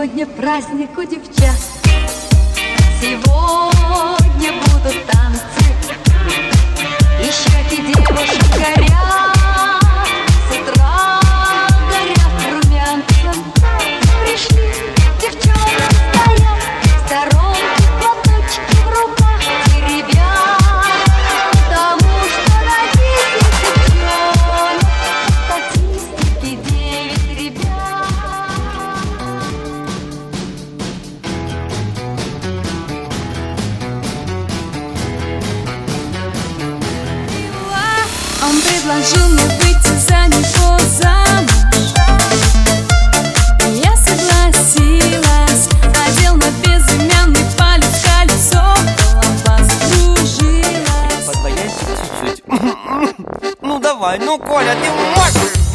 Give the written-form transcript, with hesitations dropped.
Сегодня праздник у девчат, сегодня будут танцы, и щеки девушек горят, с утра горят румянцем. Пришли девчонки, стоят в сторонке, платочки в руках теребят, потому что на 10 девчонок статистики 9 ребят. Он предложил мне выйти за него замуж. Я согласилась, одел на безымянный палец колесо, голова закружилась. Подвоять чуть-чуть. Ну давай, ну Коля, ты можешь!